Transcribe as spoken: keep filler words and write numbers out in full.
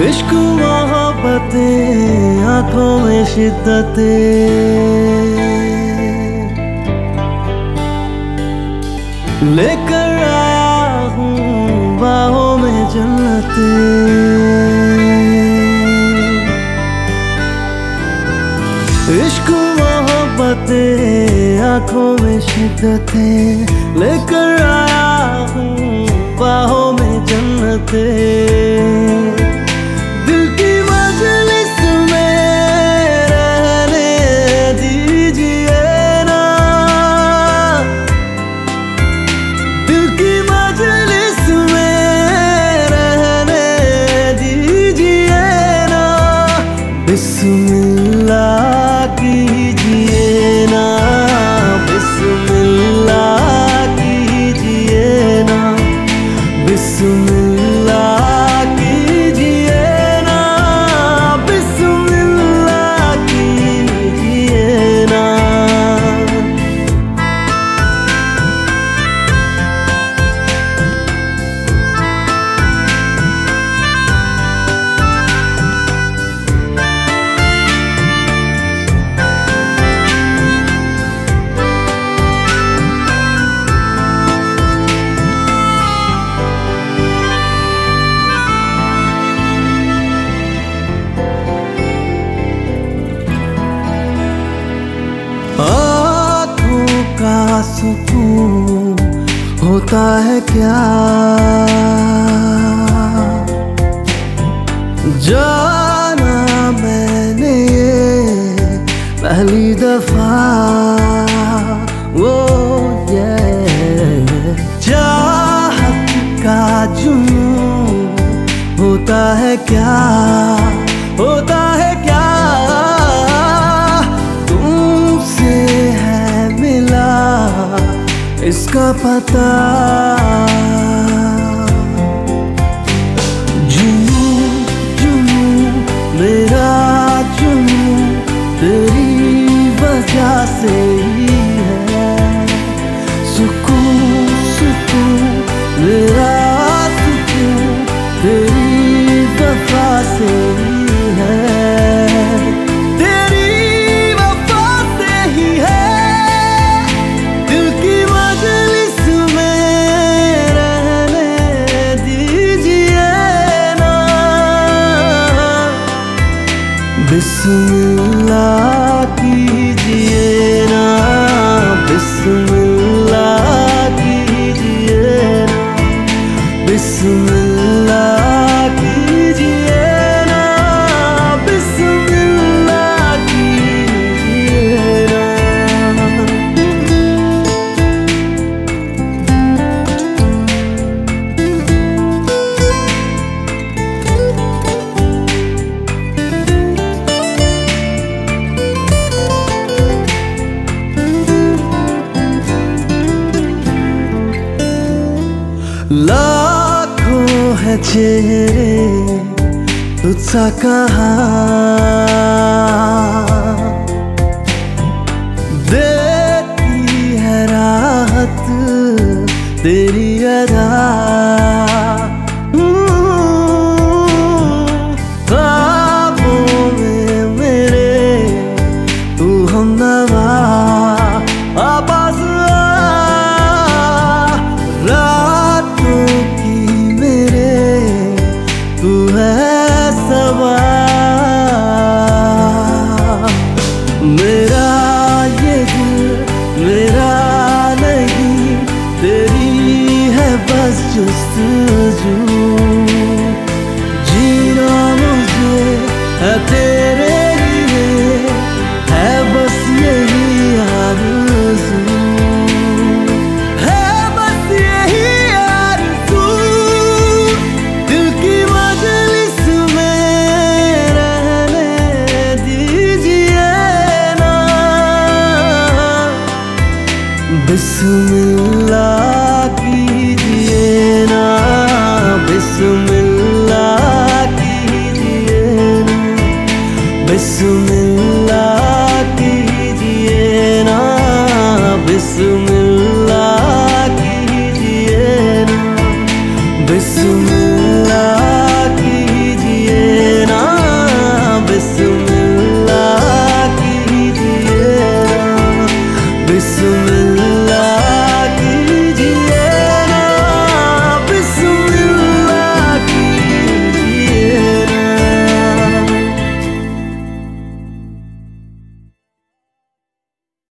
इश्क मोहब्बतें आंखों में शिद्दतें लेकर आया हूँ बाहों में जन्नतें। इश्क मोहब्बतें आंखों में शिद्दतें लेकर आया हूँ बाहों में जन्नतें। दिल की मजलिस में रहने दीजिए ना, दिल की मजलिस में रहने दीजिए ना। बिस्मिल्लाह कीजिए ना, बिस्मिल्लाह कीजिए ना, बिस्मिल्लाह कीजिए ना, बिस्मिल्लाह कीजिए ना। आँखों का सुकून होता है क्या, जाना मैंने ये पहली दफा। वो ये चाहत का जुनून होता है क्या, होता है क्या। तुमसे है मिला इसका पता। जुनून जुनून मेरा जुनून तेरी वजह से ही है। सुकून सुकून मेरा सुकून तेरी वफा से ही है, तेरी वफा से ही है। दिल की मजलिस में रहने दीजिए ना, बिस्मिल्लाह कीजिए ना, बिस्मिल्लाह कीजिए ना, बिस्मिल्लाह कीजिए ना, बिस्मिल्लाह कीजिए ना। लाखों है चेहरे तुझसा कहाँ, देती है राहत तेरी अदा। ख्वाबों में मेरे तू हमनवा आवाज़ तू है सवा। मेरा ये दिल मेरा नहीं तेरी है बस जुस्तजू। जीना मुझे है तेरे लिए है बस यही आरज़ू, है बस यही आरज़ू। दिल की मजलिस में रहने दीजिए ना, बिस्मिल्लाह कीजिए ना, बिस्मिल्लाह